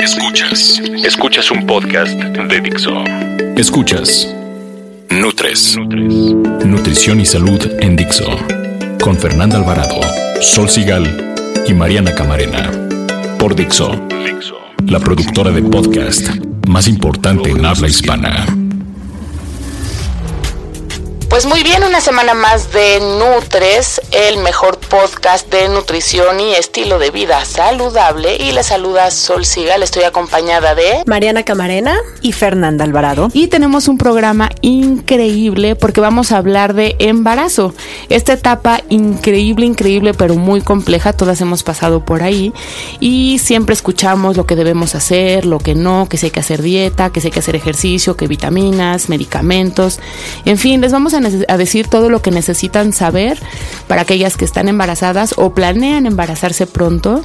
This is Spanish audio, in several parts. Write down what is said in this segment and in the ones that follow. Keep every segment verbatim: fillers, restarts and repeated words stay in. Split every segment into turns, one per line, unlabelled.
Escuchas. Escuchas un podcast de Dixo. Escuchas Nutres. Nutrición y salud en Dixo. Con Fernanda Alvarado, Sol Sigal y Mariana Camarena. Por Dixo, la productora de podcast más importante en habla hispana.
Pues muy bien, una semana más de Nutres, el mejor podcast de nutrición y estilo de vida saludable. Y les saluda Sol Sigal, estoy acompañada de
Mariana Camarena
y Fernanda Alvarado.
Y tenemos un programa increíble porque vamos a hablar de embarazo. Esta etapa increíble, increíble, pero muy compleja, todas hemos pasado por ahí. Y siempre escuchamos lo que debemos hacer, lo que no, que si hay que hacer dieta, que si hay que hacer ejercicio, que vitaminas, medicamentos. En fin, les vamos a a decir todo lo que necesitan saber para aquellas que están embarazadas o planean embarazarse pronto.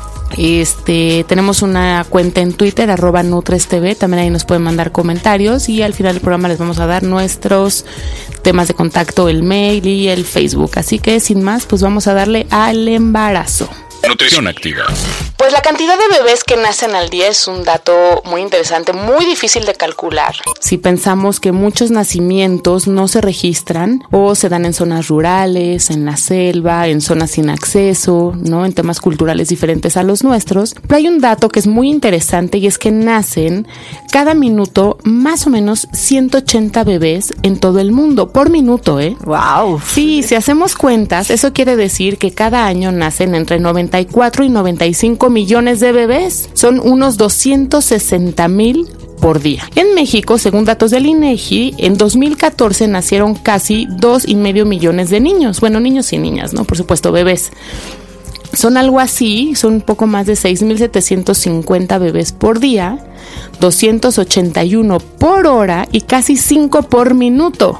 Este, tenemos una cuenta en Twitter, arroba NutresTV, también ahí nos pueden mandar comentarios y al final del programa les vamos a dar nuestros temas de contacto, el mail y el Facebook. Así que sin más, pues vamos a darle al embarazo.
Nutrición activa.
Pues la cantidad de bebés que nacen al día es un dato muy interesante, muy difícil de calcular.
Si pensamos que muchos nacimientos no se registran o se dan en zonas rurales, en la selva, en zonas sin acceso, ¿no? En temas culturales diferentes a los nuestros. Pero hay un dato que es muy interesante y es que nacen cada minuto más o menos ciento ochenta bebés en todo el mundo, por minuto, ¿eh?
¡Wow!
Sí, si hacemos cuentas, eso quiere decir que cada año nacen entre noventa y cuatro y noventa y cinco millones de bebés. Son unos doscientos sesenta mil por día. En México, según datos del INEGI, en dos mil catorce nacieron casi dos y medio millones de niños. Bueno, niños y niñas, ¿no? Por supuesto, bebés. Son algo así, son un poco más de seis mil setecientos cincuenta bebés por día, doscientos ochenta y uno por hora y casi cinco por minuto.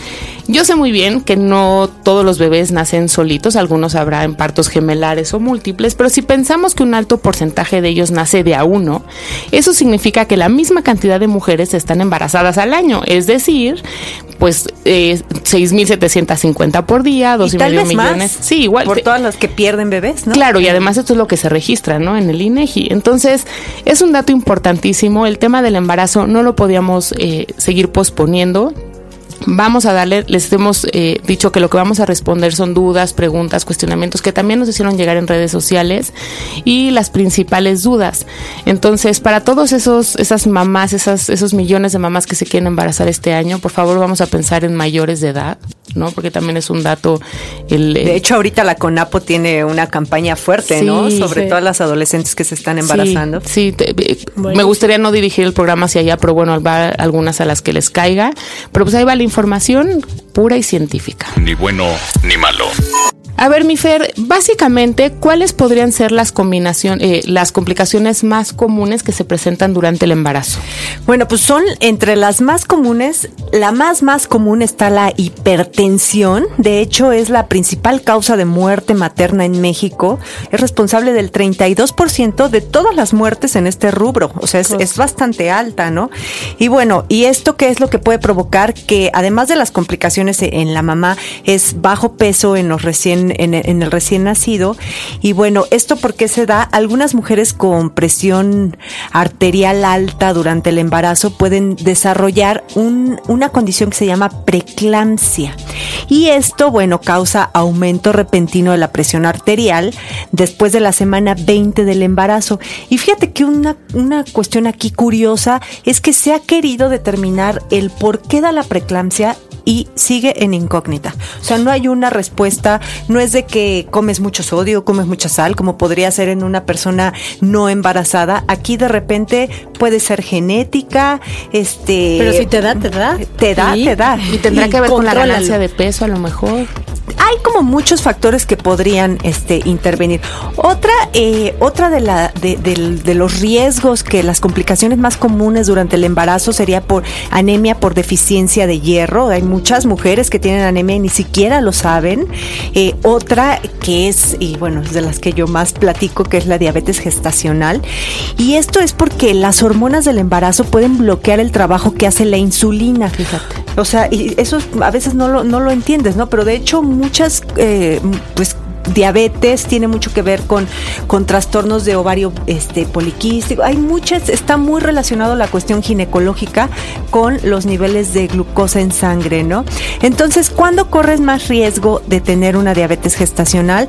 Yo sé muy bien que no todos los bebés nacen solitos, algunos habrá en partos gemelares o múltiples, pero si pensamos que un alto porcentaje de ellos nace de a uno, eso significa que la misma cantidad de mujeres están embarazadas al año, es decir, pues eh, seis mil setecientos cincuenta por día, dos y, y medio millones.
Más,
sí, igual.
Por todas las que pierden bebés, ¿no?
Claro, y además esto es lo que se registra, ¿no? En el INEGI. Entonces, es un dato importantísimo. El tema del embarazo no lo podíamos eh, seguir posponiendo. Vamos a darle, les hemos eh, dicho que lo que vamos a responder son dudas, preguntas, cuestionamientos que también nos hicieron llegar en redes sociales y las principales dudas. Entonces, para todos esos esas mamás, esas, esos millones de mamás que se quieren embarazar este año, por favor vamos a pensar en mayores de edad, ¿no? Porque también es un dato. El, el...
De hecho, ahorita la CONAPO tiene una campaña fuerte, sí, ¿no? Sobre sí. todas las adolescentes que se están embarazando.
Sí, sí te, bueno. Me gustaría no dirigir el programa hacia allá, pero bueno, va algunas a las que les caiga. Pero pues ahí va la información pura y científica.
Ni bueno ni malo.
A ver, mi Fer, básicamente, ¿cuáles podrían ser las combinaciones, eh, las complicaciones más comunes que se presentan durante el embarazo?
Bueno, pues son entre las más comunes, la más más común está la hipertensión. De hecho, es la principal causa de muerte materna en México. Es responsable del treinta y dos por ciento de todas las muertes en este rubro. O sea, es, es bastante alta, ¿no? Y bueno, ¿y esto qué es lo que puede provocar? Que además de las complicaciones en la mamá, es bajo peso en los recién En, en el recién nacido. Y bueno, ¿esto por qué se da? Algunas mujeres con presión arterial alta durante el embarazo pueden desarrollar un, una condición que se llama preeclampsia. Y esto, bueno, causa aumento repentino de la presión arterial después de la semana veinte del embarazo. Y fíjate que una, una cuestión aquí curiosa es que se ha querido determinar el por qué da la preeclampsia y sigue en incógnita. O sea, no hay una respuesta, no es de que comes mucho sodio, comes mucha sal, como podría ser en una persona no embarazada. Aquí de repente puede ser genética, este...
Pero si te da, te da.
Te da,
sí.
te da.
Y tendrá y que ver con la ganancia de peso a lo mejor.
Hay como muchos factores que podrían este, intervenir. Otra, eh, otra de, la, de, de, de los riesgos, que las complicaciones más comunes durante el embarazo sería por anemia por deficiencia de hierro. Hay muchas mujeres que tienen anemia y ni siquiera lo saben. Eh, otra que es, y bueno, es de las que yo más platico, que es la diabetes gestacional. Y esto es porque las hormonas del embarazo pueden bloquear el trabajo que hace la insulina, fíjate. O sea, y eso a veces no lo, no lo entiendes, ¿no? Pero de hecho muchas, eh, pues diabetes, tiene mucho que ver con, con trastornos de ovario este, poliquístico. Hay muchas, está muy relacionado la cuestión ginecológica con los niveles de glucosa en sangre, ¿no? Entonces, ¿cuándo corres más riesgo de tener una diabetes gestacional?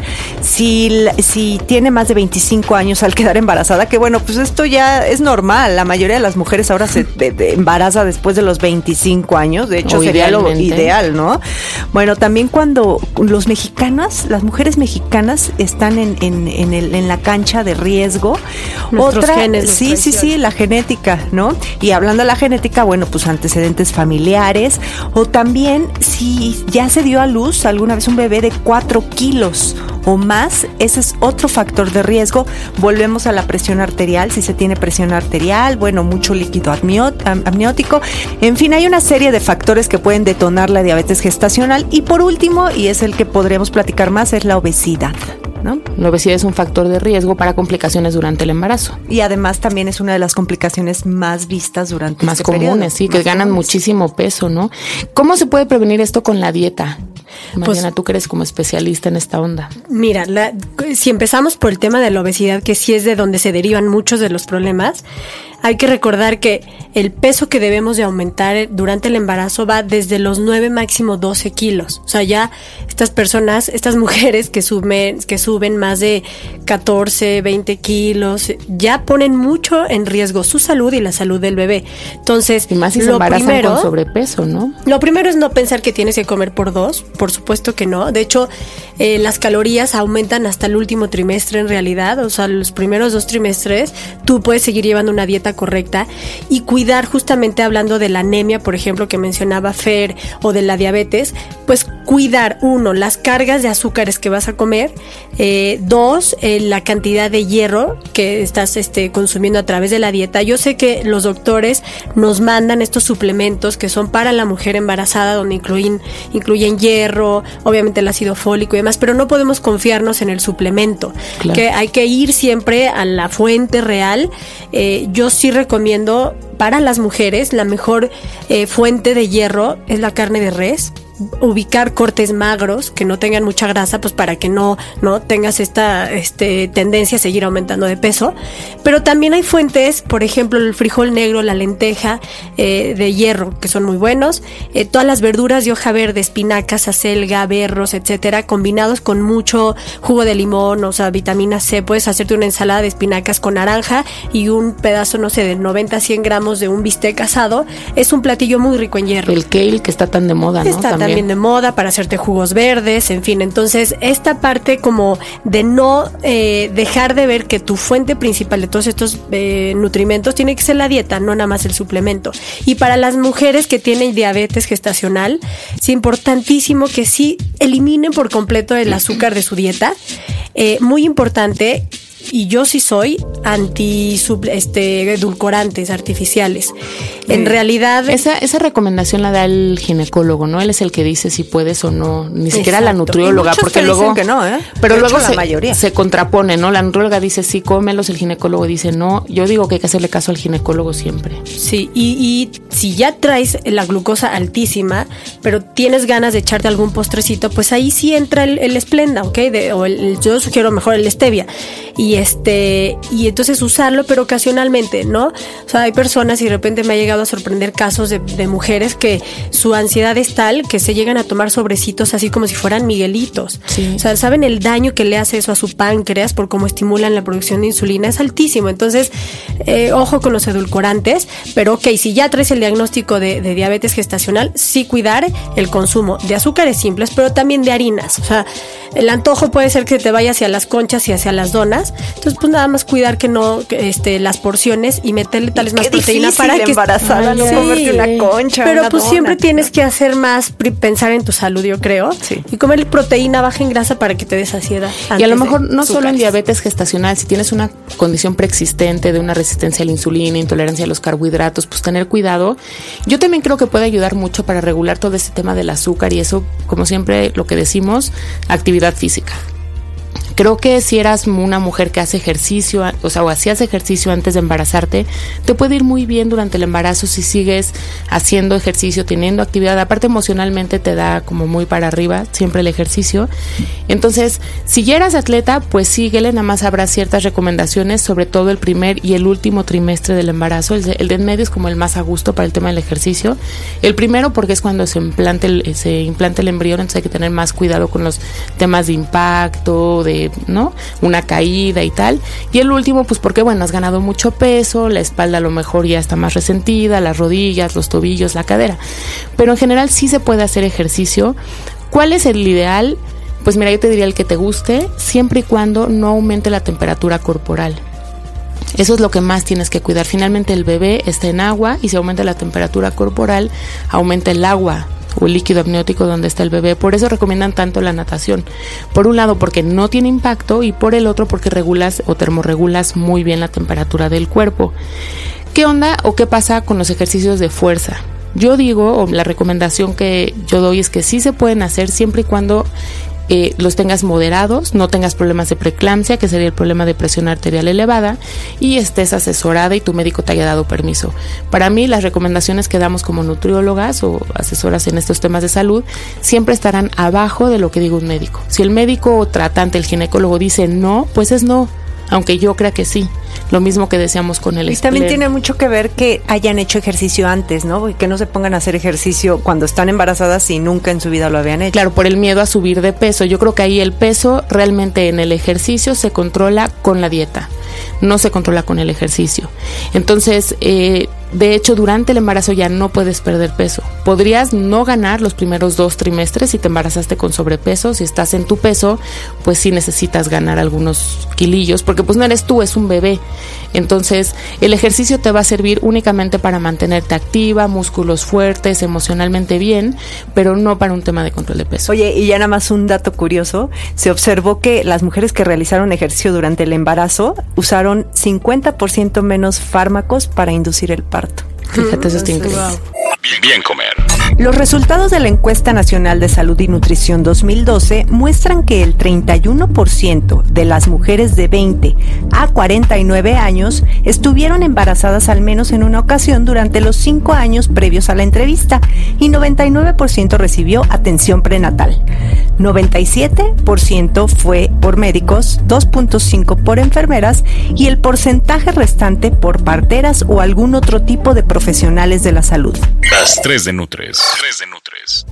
Si, si tiene más de veinticinco años al quedar embarazada, que bueno, pues esto ya es normal. La mayoría de las mujeres ahora se de, de embaraza después de los veinticinco años. De hecho, o sería lo ideal, ¿no? Bueno, también cuando los mexicanos, las mujeres mexicanas están en, en, en, el, en la cancha de riesgo.
Nuestros
Otra,
genes,
sí, sí, sí, la genética, ¿no? Y hablando de la genética, bueno, pues antecedentes familiares, o también si ya se dio a luz alguna vez un bebé de cuatro kilos o más, ese es otro factor de riesgo. Volvemos a la presión arterial, si se tiene presión arterial, bueno, mucho líquido amniótico, en fin, hay una serie de factores que pueden detonar la diabetes gestacional. Y por último, y es el que podremos platicar más, es la obesidad, ¿no?
La obesidad es un factor de riesgo para complicaciones durante el embarazo.
Y además también es una de las complicaciones más vistas durante
más
este
comunes,
periodo.
sí, que
más
ganan
comunes.
muchísimo peso, ¿no? ¿Cómo se puede prevenir esto con la dieta? Mariana,
Pues,
tú que eres como especialista en esta onda.
Mira, la, si empezamos por el tema de la obesidad, que sí es de donde se derivan muchos de los problemas, hay que recordar que el peso que debemos de aumentar durante el embarazo va desde los nueve, máximo doce kilos. O sea, ya estas personas, estas mujeres que suben, que suben más de catorce, veinte kilos, ya ponen mucho en riesgo su salud y la salud del bebé. Entonces,
Y más si se
lo
embarazan
primero,
con sobrepeso, ¿no?
Lo primero es no pensar que tienes que comer por dos, por supuesto que no. De hecho, eh, las calorías aumentan hasta el último trimestre en realidad, o sea, los primeros dos trimestres tú puedes seguir llevando una dieta correcta y cuidar, justamente hablando de la anemia, por ejemplo, que mencionaba Fer, o de la diabetes, pues cuidar, uno, las cargas de azúcares que vas a comer, eh, dos, eh, la cantidad de hierro que estás este, consumiendo a través de la dieta. Yo sé que los doctores nos mandan estos suplementos que son para la mujer embarazada, donde incluyen, incluyen hierro, obviamente el ácido fólico y demás, pero no podemos confiarnos en el suplemento,
Claro.
que hay que ir siempre a la fuente real. Eh, yo sí recomiendo para las mujeres la mejor eh, fuente de hierro es la carne de res. Ubicar cortes magros que no tengan mucha grasa, pues para que no, no tengas esta este, tendencia a seguir aumentando de peso. Pero también hay fuentes, por ejemplo, el frijol negro, la lenteja eh, de hierro, que son muy buenos. Eh, todas las verduras de hoja verde, espinacas, acelga, berros, etcétera, combinados con mucho jugo de limón, o sea, vitamina C. Puedes hacerte una ensalada de espinacas con naranja y un pedazo, no sé, de noventa a cien gramos de un bistec asado. Es un platillo muy rico en hierro.
El kale, que está tan de moda, ¿no?
Está también. también de moda para hacerte jugos verdes, en fin. Entonces, esta parte como de no eh, dejar de ver que tu fuente principal de todos estos eh, nutrimentos tiene que ser la dieta, no nada más el suplemento. Y para las mujeres que tienen diabetes gestacional, es importantísimo que sí eliminen por completo el azúcar de su dieta. Eh, muy importante. Y yo sí soy anti este, edulcorantes artificiales. En
eh, realidad... Esa, esa recomendación la da el ginecólogo, ¿no? Él es el que dice si puedes o no. Ni Exacto. siquiera la nutrióloga, porque luego...
que no, ¿eh?
Pero
de
luego
hecho,
se,
la mayoría.
se contrapone, ¿no? La nutrióloga dice sí, cómelos, el ginecólogo dice no. Yo digo que hay que hacerle caso al ginecólogo siempre.
Sí, y, y si ya traes la glucosa altísima, pero tienes ganas de echarte algún postrecito, pues ahí sí entra el, el Splenda, ¿ok? De, o el, yo sugiero mejor el Stevia. Y este y entonces usarlo, pero ocasionalmente, ¿no? O sea, hay personas, y de repente me ha llegado a sorprender casos de, de mujeres que su ansiedad es tal que se llegan a tomar sobrecitos así como si fueran miguelitos.
Sí.
O sea, ¿saben el daño que le hace eso a su páncreas por cómo estimulan la producción de insulina? Es altísimo. Entonces, eh, ojo con los edulcorantes, pero ok, si ya traes el diagnóstico de, de diabetes gestacional, sí cuidar el consumo de azúcares simples, pero también de harinas. O sea, el antojo puede ser que te vaya hacia las conchas y hacia las donas. Entonces, pues nada más cuidar que no, que, este, las porciones y meterle tal vez más proteína para que
embarazada no
sí,
comerte una concha.
Pero
una
pues
dona,
siempre tienes que hacer más, pensar en tu salud, yo creo.
Sí.
Y comer proteína baja en grasa para que te dé saciedad.
Y a lo mejor no solo en diabetes gestacional, si tienes una condición preexistente de una resistencia a la insulina, intolerancia a los carbohidratos, pues tener cuidado. Yo también creo que puede ayudar mucho para regular todo este tema del azúcar y eso, como siempre lo que decimos, actividad física. Creo que si eras una mujer que hace ejercicio, o sea, o hacías ejercicio antes de embarazarte, te puede ir muy bien durante el embarazo si sigues haciendo ejercicio, teniendo actividad. Aparte, emocionalmente te da como muy para arriba siempre el ejercicio. Entonces, si ya eras atleta, pues síguele, nada más habrá ciertas recomendaciones, sobre todo el primer y el último trimestre del embarazo. El de, el de en medio es como el más a gusto para el tema del ejercicio. El primero porque es cuando se implanta el, se implanta el embrión, entonces hay que tener más cuidado con los temas de impacto, de ¿no? Una caída y tal. Y el último, pues porque, bueno, has ganado mucho peso, la espalda a lo mejor ya está más resentida, las rodillas, los tobillos, la cadera. Pero en general sí se puede hacer ejercicio. ¿Cuál es el ideal? Pues mira, yo te diría el que te guste, siempre y cuando no aumente la temperatura corporal. Eso es lo que más tienes que cuidar. Finalmente el bebé está en agua y si aumenta la temperatura corporal, aumenta el agua o el líquido amniótico donde está el bebé. Por eso recomiendan tanto la natación. Por un lado porque no tiene impacto y por el otro porque regulas o termorregulas muy bien la temperatura del cuerpo. ¿Qué onda o qué pasa con los ejercicios de fuerza? Yo digo, o la recomendación que yo doy es que sí se pueden hacer siempre y cuando Eh, los tengas moderados, no tengas problemas de preeclampsia, que sería el problema de presión arterial elevada, y estés asesorada y tu médico te haya dado permiso. Para mí, las recomendaciones que damos como nutriólogas o asesoras en estos temas de salud siempre estarán abajo de lo que diga un médico. Si el médico tratante, el ginecólogo, dice no, pues es no, aunque yo crea que sí. Lo mismo que decíamos con el
Y
espleen.
también tiene mucho que ver que hayan hecho ejercicio antes, ¿no? Y que no se pongan a hacer ejercicio cuando están embarazadas y nunca en su vida lo habían hecho.
Claro, por el miedo a subir de peso. Yo creo que ahí el peso realmente en el ejercicio se controla con la dieta, no se controla con el ejercicio. Entonces, eh, de hecho, durante el embarazo ya no puedes perder peso. Podrías no ganar los primeros dos trimestres si te embarazaste con sobrepeso. Si estás en tu peso, pues sí necesitas ganar algunos kilillos, porque pues no eres tú, es un bebé. Entonces, el ejercicio te va a servir únicamente para mantenerte activa, músculos fuertes, emocionalmente bien, pero no para un tema de control de peso.
Oye, y ya nada más un dato curioso, se observó que las mujeres que realizaron ejercicio durante el embarazo usaron cincuenta por ciento menos fármacos para inducir el parto.
Fíjate, eso está increíble.
Bien, bien comer.
Los resultados de la Encuesta Nacional de Salud y Nutrición dos mil doce muestran que el treinta y uno por ciento de las mujeres de veinte a cuarenta y nueve años estuvieron embarazadas al menos en una ocasión durante los cinco años previos a la entrevista y noventa y nueve por ciento recibió atención prenatal. noventa y siete por ciento fue por médicos, dos punto cinco por ciento por enfermeras y el porcentaje restante por parteras o algún otro tipo de profesionales de la salud.
Las tres de Nutres. tres de Nutres.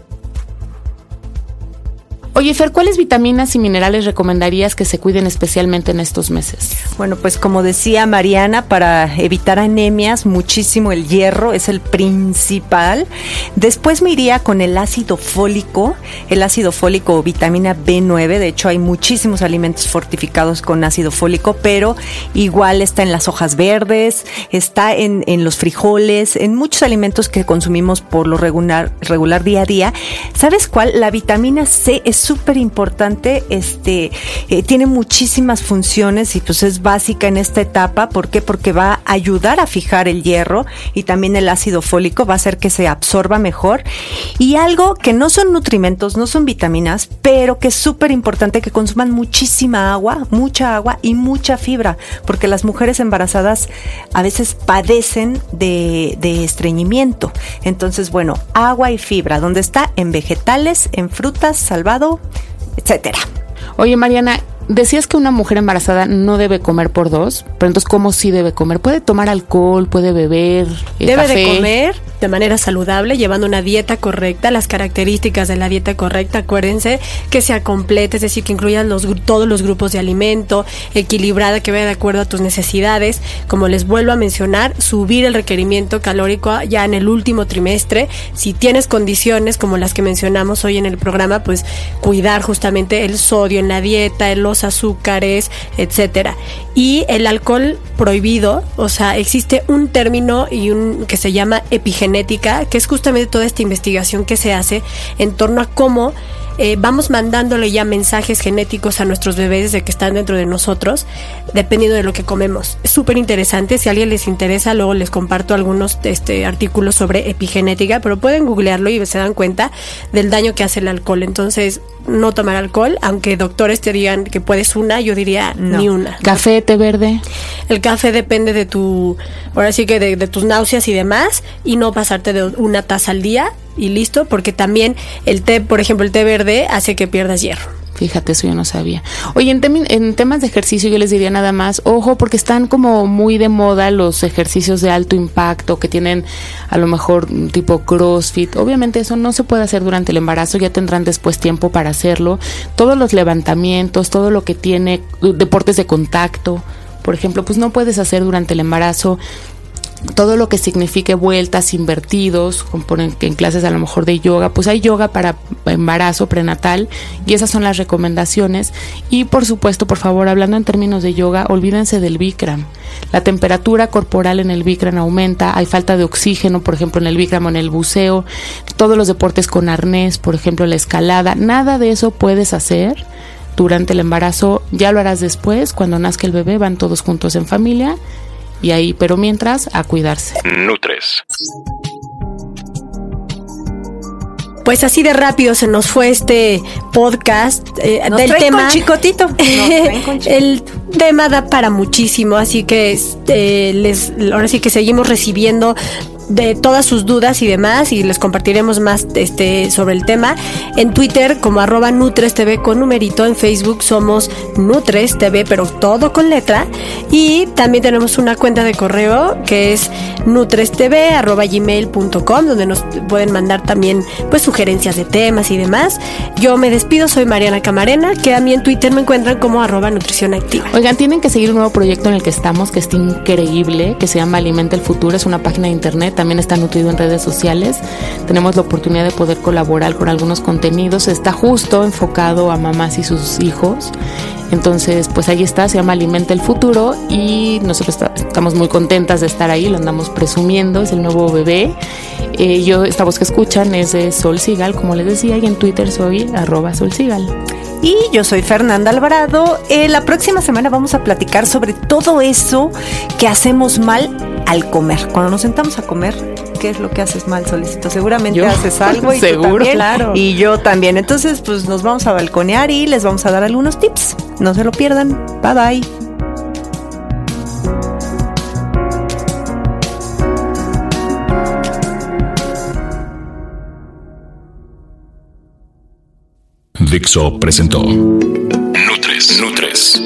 Oye, Fer, ¿cuáles vitaminas y minerales recomendarías que se cuiden especialmente en estos meses?
Bueno, pues como decía Mariana, para evitar anemias, muchísimo el hierro es el principal. Después me iría con el ácido fólico, el ácido fólico o vitamina B nueve. De hecho, hay muchísimos alimentos fortificados con ácido fólico, pero igual está en las hojas verdes, está en, en los frijoles, en muchos alimentos que consumimos por lo regular, regular día a día. ¿Sabes cuál? La vitamina C es súper importante, este, eh, tiene muchísimas funciones y pues es básica en esta etapa. ¿Por qué? Porque va a ayudar a fijar el hierro y también el ácido fólico va a hacer que se absorba mejor. Y algo que no son nutrimentos, no son vitaminas, pero que es súper importante que consuman muchísima agua, mucha agua y mucha fibra, porque las mujeres embarazadas a veces padecen de, de estreñimiento. Entonces, bueno, agua y fibra, ¿dónde está? En vegetales, en frutas, salvado, etcétera.
Oye, Mariana, decías que una mujer embarazada no debe comer por dos, pero entonces ¿cómo sí debe comer? ¿Puede tomar alcohol? ¿Puede beber eh,
Debe
café?
de comer de manera saludable, llevando una dieta correcta, las características de la dieta correcta. Acuérdense que sea completa, es decir, que incluya los, todos los grupos de alimento, equilibrada, que vaya de acuerdo a tus necesidades. Como les vuelvo a mencionar, subir el requerimiento calórico ya en el último trimestre. Si tienes condiciones como las que mencionamos hoy en el programa, pues cuidar justamente el sodio en la dieta, los azúcares, etcétera. Y el alcohol prohibido, o sea, existe un término y un que se llama epigenética, que es justamente toda esta investigación que se hace en torno a cómo eh, vamos mandándole ya mensajes genéticos a nuestros bebés desde que están dentro de nosotros, dependiendo de lo que comemos. Es súper interesante. Si a alguien les interesa, luego les comparto algunos este, artículos sobre epigenética, pero pueden googlearlo y se dan cuenta del daño que hace el alcohol. Entonces, no tomar alcohol, aunque doctores te digan que puedes una, yo diría no. Ni una.
¿Café, té verde?
El café depende de tu, ahora sí que de, de tus náuseas y demás, y no pasarte de una taza al día y listo, porque también el té, por ejemplo, el té verde hace que pierdas hierro.
Fíjate, eso yo no sabía. Oye, en, tem- en temas de ejercicio yo les diría nada más, ojo, porque están como muy de moda los ejercicios de alto impacto que tienen a lo mejor tipo CrossFit. Obviamente eso no se puede hacer durante el embarazo, ya tendrán después tiempo para hacerlo. Todos los levantamientos, todo lo que tiene deportes de contacto, por ejemplo, pues no puedes hacer durante el embarazo. Todo lo que signifique vueltas, invertidos, como ponen en clases a lo mejor de yoga, pues hay yoga para embarazo prenatal y esas son las recomendaciones. Y por supuesto, por favor, hablando en términos de yoga, olvídense del Bikram. La temperatura corporal en el Bikram aumenta, hay falta de oxígeno, por ejemplo, en el Bikram o en el buceo, todos los deportes con arnés, por ejemplo, la escalada, nada de eso puedes hacer durante el embarazo, ya lo harás después, cuando nazca el bebé, van todos juntos en familia. Y ahí, pero mientras, a cuidarse.
Nutres.
Pues así de rápido se nos fue este podcast eh,
nos
del tema.
Con chicotito. Nos traen con chicotito.
El tema da para muchísimo, así que eh, les, ahora sí que seguimos recibiendo de todas sus dudas y demás, y les compartiremos más este sobre el tema en Twitter como arroba Nutres T V con numerito, en Facebook somos Nutres T V pero todo con letra, y también tenemos una cuenta de correo que es nutrestv arroba gmail punto com, donde nos pueden mandar también pues sugerencias de temas y demás. Yo me despido, soy Mariana Camarena, que a mí en Twitter me encuentran como arroba Nutrición Activa.
Oigan, tienen que seguir un nuevo proyecto en el que estamos, que está increíble, que se llama Alimenta el Futuro, es una página de internet, también está nutrido en redes sociales. Tenemos la oportunidad de poder colaborar con algunos contenidos. Está justo enfocado a mamás y sus hijos. Entonces, pues ahí está, se llama Alimenta el Futuro y nosotros está, estamos muy contentas de estar ahí, lo andamos presumiendo, es el nuevo bebé. Eh, yo, esta voz que escuchan es de Sol Sigal, como les decía, y en Twitter soy arroba Sol Sigal.
Y yo soy Fernanda Alvarado. Eh, la próxima semana vamos a platicar sobre todo eso que hacemos mal al comer. Cuando nos sentamos a comer, ¿qué es lo que haces mal, Solicito? Seguramente yo, haces algo y
seguro,
tú también,
claro.
Y yo también. Entonces, pues nos vamos a balconear y les vamos a dar algunos tips. No se lo pierdan. Bye bye.
Dixo presentó Nutres. Nutres.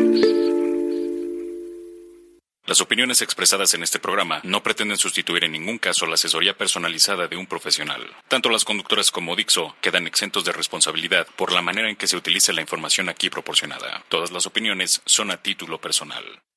Las opiniones expresadas en este programa no pretenden sustituir en ningún caso la asesoría personalizada de un profesional. Tanto las conductoras como Dixo quedan exentos de responsabilidad por la manera en que se utilice la información aquí proporcionada. Todas las opiniones son a título personal.